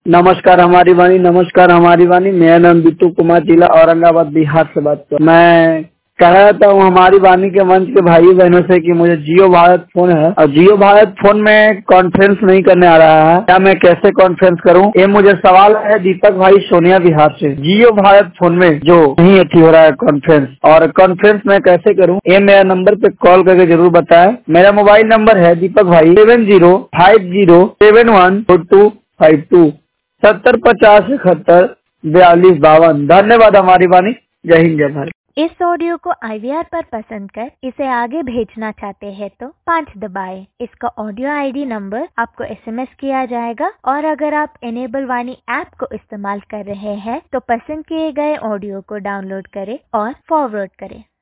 नमस्कार हमारी वाणी, नमस्कार हमारी वाणी। मेरा नाम बिट्टू कुमार, जिला औरंगाबाद, बिहार से बात कर। मैं कह रहा था हमारी वाणी के मंच के भाई बहनों से कि मुझे जियो भारत फोन है और जियो भारत फोन में कॉन्फ्रेंस नहीं करने आ रहा है। क्या मैं कैसे कॉन्फ्रेंस करूं? ये मुझे सवाल है दीपक भाई सोनिया बिहार से। जियो भारत फोन में जो नहीं अच्छी हो रहा है कॉन्फ्रेंस, और कॉन्फ्रेंस मैं कैसे करूं ये मेरा नंबर पे कॉल करके जरूर बताएं। मेरा मोबाइल नंबर है दीपक भाई 7050714252 7050714252। धन्यवाद हमारी वाणी। जय हिंद जय भारत। इस ऑडियो को IVR पर पसंद कर इसे आगे भेजना चाहते हैं तो 5 दबाएं। इसका ऑडियो ID नंबर आपको SMS किया जाएगा, और अगर आप इनेबल वाणी ऐप को इस्तेमाल कर रहे हैं तो पसंद किए गए ऑडियो को डाउनलोड करें और फॉरवर्ड करें।